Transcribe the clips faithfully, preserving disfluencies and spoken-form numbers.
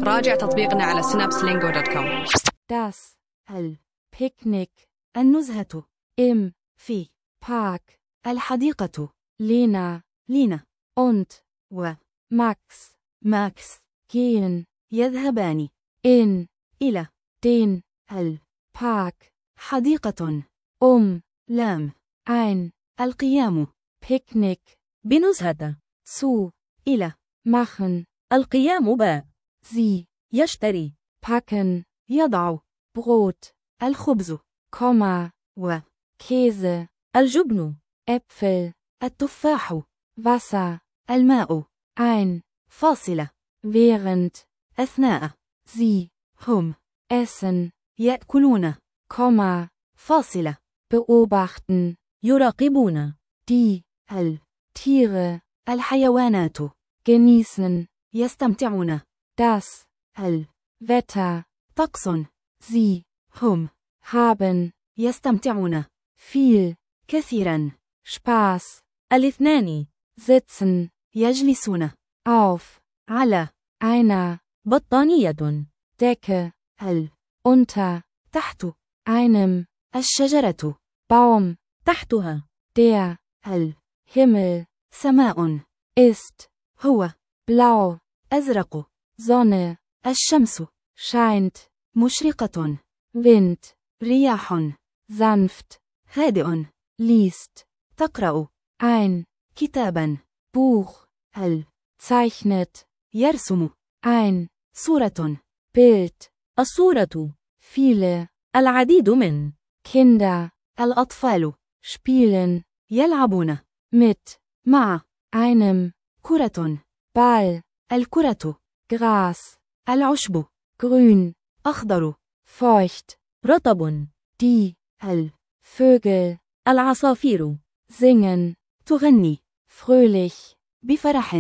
راجع تطبيقنا على synapse lingo دوت كوم. Das البيكنيك النزهة im في Park الحديقة لينا لينا und و Max ماكس gehen يذهبان in إلى den البارك حديقة um لام ein القيام Picknick بنزهة zu إلى machen القيام ب sie يشتري packen يضع Brot الخبز Komma و Käse الجبن Äpfel التفاح Wasser الماء ein فاصلة während أثناء sie هم essen يأكلون Komma فاصلة beobachten يراقبون die التير الحيوانات genießen يستمتعون das الwetter طقس sie هم haben يستمتعون viel كثيرا Spaß الاثنان sitzen يجلسون auf على einer بطانية Decke ال unter تحت einem الشجرة Baum تحتها der الهمل سماء ist هو blau أزرق Sonne الشمس scheint مشرقة Wind رياح sanft هادئ liest تقرأ ein كتابا Buch هل zeichnet يرسم ein صورة Bild الصورة viele العديد من Kinder الأطفال spielen يلعبون mit مع einem كرة Ball الكرة Gras العشب grün أخضر feucht رطب die Vögel العصافير singen تغني fröhlich بفرح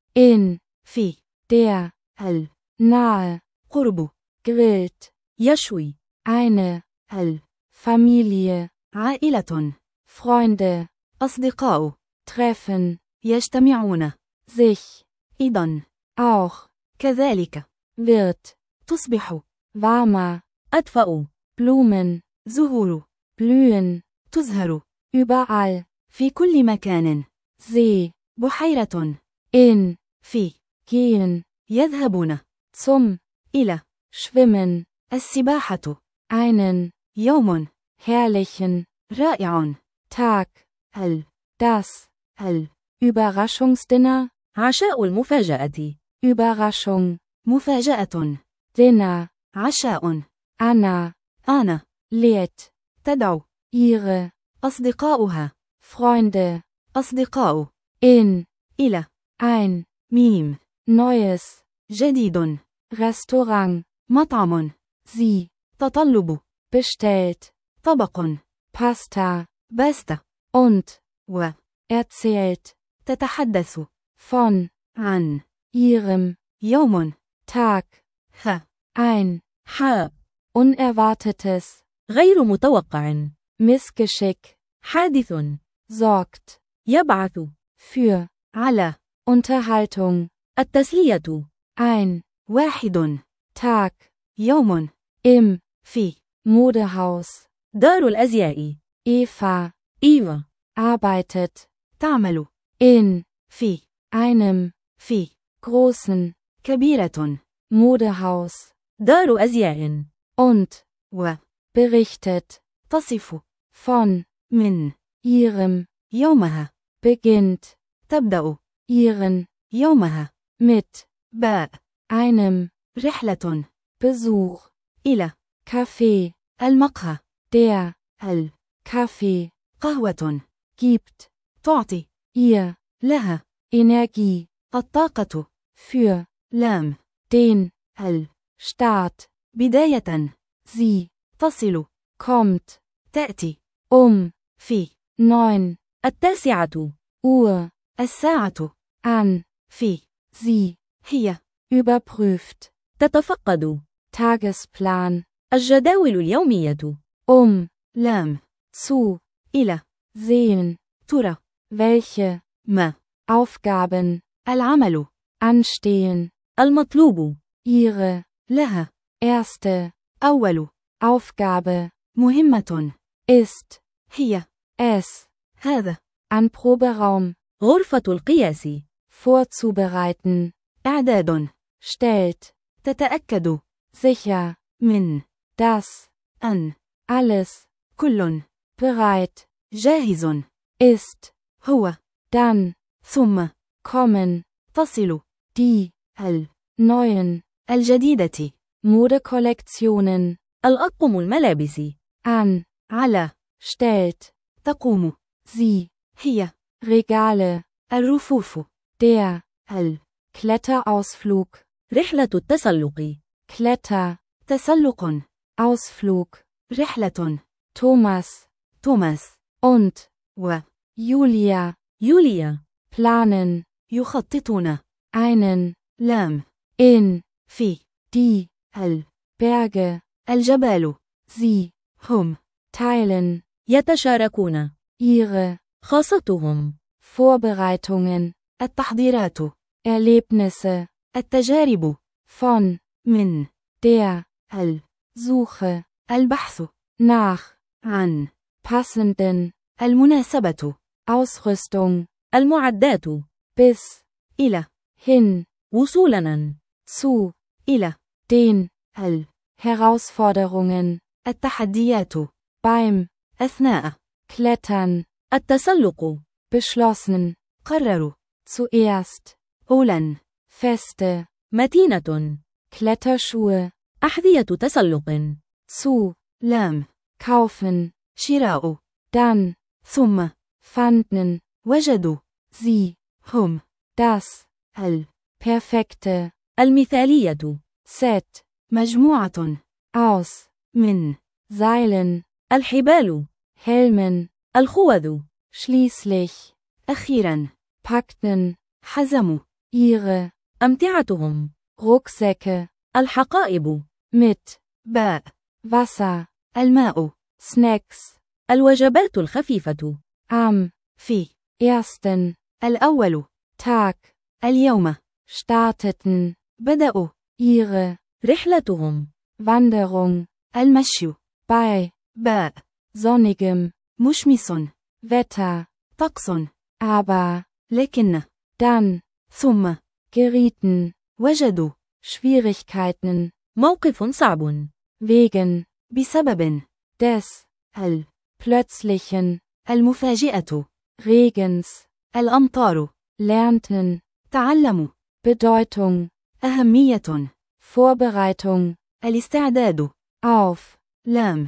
in في der ال nahe قرب grillt يشوي eine ال Familie عائلة Freunde أصدقاء treffen يجتمعون sich أيضا auch كذلك wird تصبح warmer أدفأ Blumen زهور blühen تزهر überall في كل مكان See بحيرة in في gehen يذهبون zum إلى Schwimmen السباحة einen يوم herrlichen رائع Tag ال das ال Überraschungsdinner عشاء المفاجأة Überraschung مفاجأة Dinner عشاء Anna أنا lädt تدعو ihre أصدقاؤها Freunde أصدقاء in إلى ein ميم neues جديد Restaurant مطعم sie تطلب bestellt طبق Pasta باستا und و erzählt تتحدث von عن ihrem يوم Tag خ ein حاء unerwartetes غير متوقع Missgeschick حادث sorgt يبعث für على Unterhaltung التسلية ein واحد Tag يوم im في Modehaus دار الأزياء Eva إيفا arbeitet تعمل in في einem في großen كبيرة Modehaus دار أزياء und و berichtet تصف von من ihrem يومها beginnt تبدأ ihren يومها mit باء einem رحلة Besuch إلى Café المقهى der القهوة Kaffee gibt تعطي ihr لها Energie الطاقة für لام den الstart بداية sie تصل kommt تأتي um في neun التاسعة Uhr الساعة an في sie هي überprüft تتفقد Tagesplan الجداول اليومية um لام zu إلى sehen ترى welche ما Aufgaben العمل anstehen المطلوب ihre, لها. erste, أول. Aufgabe, مهمة. ist, هي. es, هذا. Anproberaum, غرفة القياس. vorzubereiten, إعداد. stellt, تتأكد. sicher, من. dass, أن. alles, كل. bereit, جاهز. ist, هو. dann, ثم. kommen, تصل. die, ال. neuen, الجديدة. Modekollektionen, الأطقم الملابس. an, على. stellt, تقوم. sie, هي. Regale, الرفوف. der, ال. Kletterausflug, رحلة التسلق. Kletter, تسلق. Ausflug, رحلة. Thomas, توماس. und, و. Julia, يوليا. planen, يخططون. einen, لام. in, في. die, ال. Berge, الجبال. sie, هم. teilen, يتشاركون. ihre, خاصتهم. Vorbereitungen, التحضيرات. Erlebnisse, التجارب. von, من. der, ال. Suche, البحث. nach, عن. passenden, المناسبة. Ausrüstung, المعدات. bis, إلى. hin, وصولا. zu, إلى. den, ال. Herausforderungen, التحديات. beim, أثناء. Klettern, التسلق. beschlossen, قرروا. zuerst, أولا. feste, متينة. Kletterschuhe, أحذية تسلق. zu, لام. kaufen, شراء. dann, ثم. fanden, وجدوا. sie, هم. das, ال. perfekte, المثالية. Set, مجموعة. aus, من. Seilen, الحبال. Helmen, الخوذ. schließlich, أخيرا. packten, حزموا. ihre, أمتعتهم. Rucksäcke, الحقائب. mit, باء. Wasser, الماء. Snacks, الوجبات الخفيفة. am, في. ersten, الأول. Tag, اليوم. starteten, بدأوا. ihre, رحلتهم. Wanderung, المشي. bei, باء. sonnigem, مشمس. Wetter, طقس. aber, لكن. dann, ثم. gerieten, وجدوا. Schwierigkeiten, موقف صعب. wegen, بسبب. des, ال. plötzlichen, المفاجئة. Regens, الأمطار. lernten, تعلموا. Bedeutung, أهمية. Vorbereitung, الاستعداد. auf, لام.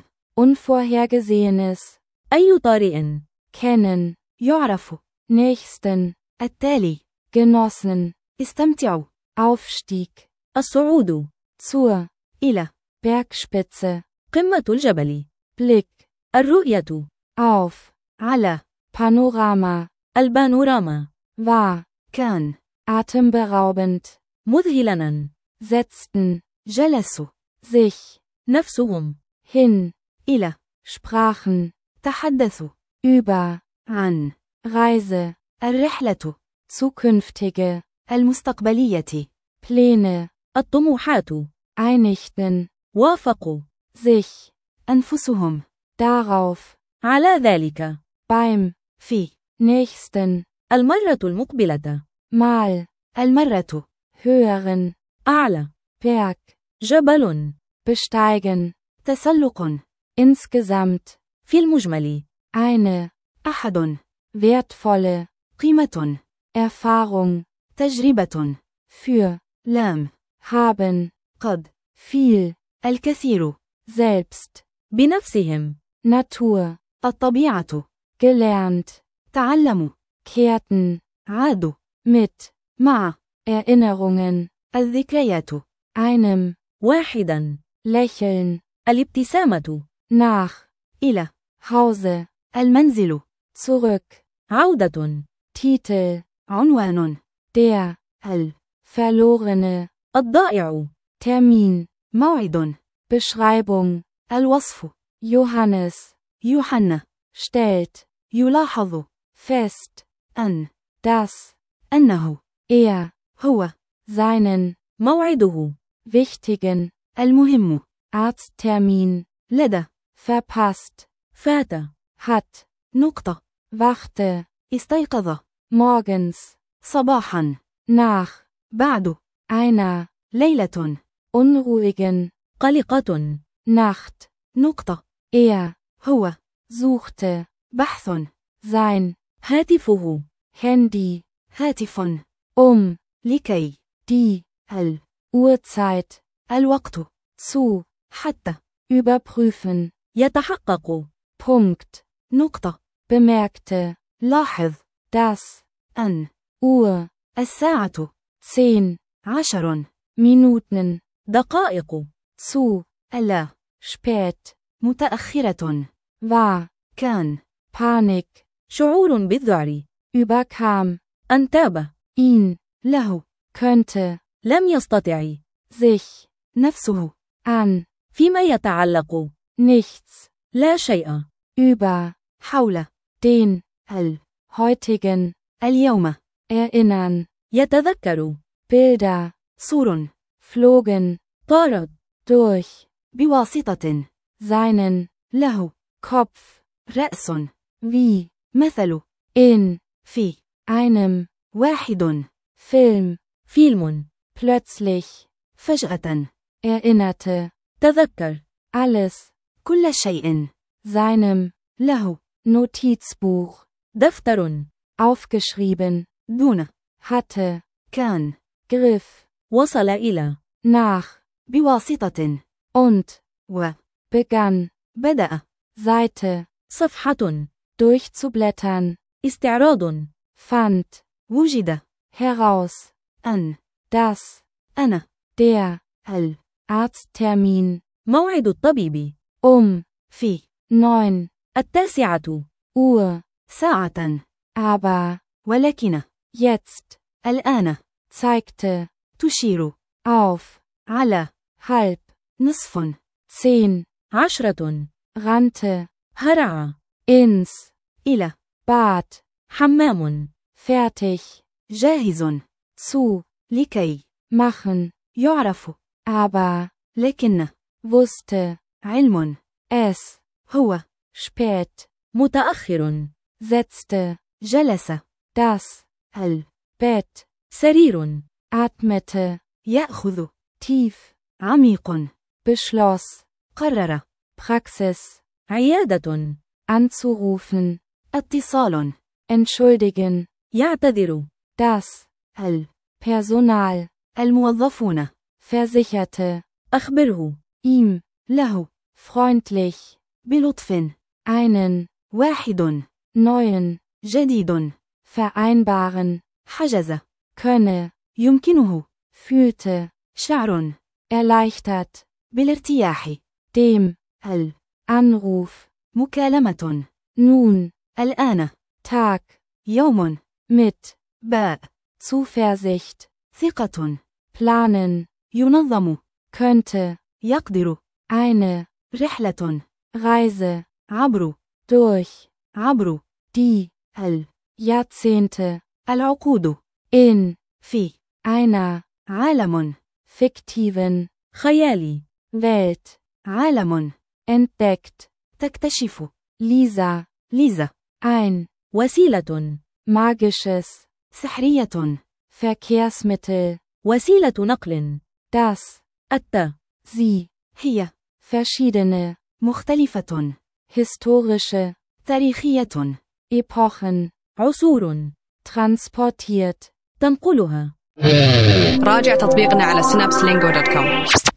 Unvorhergesehenes, أي طارئ. kennen, يعرف. nächsten, التالي. genossen, استمتعوا. Aufstieg, الصعود. zur, إلى. Bergspitze, قمة الجبل. Blick, الرؤية. auf, على. Panorama, البانوراما. war, كان. atemberaubend, مذهلا. setzten, جلسوا. sich, نفسهم. hin, إلى. sprachen, تحدثوا. über, عن. Reise, الرحلة. zukünftige, المستقبلية. Pläne, الطموحات. einigten, وافقوا. sich, أنفسهم. darauf, على ذلك. beim, في. nächsten, المرة المقبلة. mal, المرة. höheren, أعلى. Berg, جبل. besteigen, تسلق. insgesamt, في المجمل. eine, أحد. wertvolle, قيمة. Erfahrung, تجربة. für, لام. haben, قد. viel, الكثير. selbst, بنفسهم. Natur, الطبيعة. gelernt, تعلموا. kehrten, عادوا. mit, مع. Erinnerungen, الذكريات. einem, واحدا. lächeln, الابتسامة. nach, إلى. Hause, المنزل. zurück, عودة. Titel, عنوان. der, ال. verlorene, الضائع. Termin, موعد. Beschreibung, الوصف. Johannes, يوحنا. stellt, يلاحظ. fest, أن. dass, أنه. er, هو. seinen, موعده. wichtigen, المهم. Arzttermin, لدى. verpasst, فات. hat, نقطة. wachte, استيقظ. morgens, صباحا. nach, بعد. einer, ليلة. unruhigen, قلقة. Nacht, نقطة. er, هو. suchte, بحث. sein, هاتفه. Handy, هاتف. um, لكي. die, ال. Uhrzeit, الوقت. zu, حتى. überprüfen, يتحقق. Punkt, نقطة. bemerkte, لاحظ. dass, أن. Uhr, الساعة. zehn, عشر. Minuten, دقائق. zu, ألا. spät, متأخرة. war, كان. Panik, شعور بالذعر. überkam, أنتاب. ihn, له. könnte, لم يستطع. sich, نفسه. an, فيما يتعلق. nichts, لا شيء. über, حول. den, ال. heutigen, اليوم. erinnern, يتذكر. Bilder, صور. flogen, طارت. durch, بواسطة. seinen, له. Kopf, رأس. wie, مثل. in, في. einem, واحد. Film, فيلم. plötzlich, فجأة. erinnerte, تذكر. alles, كل شيء. seinem, له. Notizbuch, دفتر. aufgeschrieben, دون. hatte, كان. griff, وصل إلى. nach, بواسطة. und, و. begann, بدأ. Seite, صفحة. durchzublättern, استعراض. fand, وجد. heraus, أن. dass, أنا. der, ال. Arzttermin, موعد الطبيب. um, في. neun, التاسعة. Uhr, ساعة. aber, ولكن. jetzt, الآن. zeigte, تشير. auf, على. halb, نصف. zehn, عشرة. rannte, هرع. ins, إلى. Bad, حمام. fertig, جاهز. zu, لكي. machen, يعرف. aber, لكن. wusste, علم. es, هو. spät, متأخر. setzte, جلس. das, ال. Bett, سرير. atmete, يأخذ. tief, عميق. beschloss, قرر. Praxis, عيادة. anzurufen, اتصال. entschuldigen, يعتذر. das, ال. Personal, الموظفون. versicherte, أخبره. ihm, له. freundlich, بلطف. einen, واحد. neuen, جديد. vereinbaren, حجز. könne, يمكنه. fühlte, شعر. erleichtert, بالارتياح. dem, ال. Anruf, مكالمة. nun, الآن. Tag, يوم. mit, باء. Zuversicht, ثقة. planen, ينظم. könnte, يقدر. eine, رحلة. Reise, عبر. durch, عبر. die, ال. Jahrzehnte, العقود. in, في. einer, عالم. fiktiven, خيالي. Welt, عالم. entdeckt, تكتشف. Lisa, ليزا. ein, وسيلة. magisches, سحرية. Verkehrsmittel, وسيلة نقل. das, الت. sie, هي. verschiedene, مختلفة. historische, تاريخية. Epochen, عصور. transportiert. تنقلها. راجع تطبيقنا على synapse lingo دوت كوم.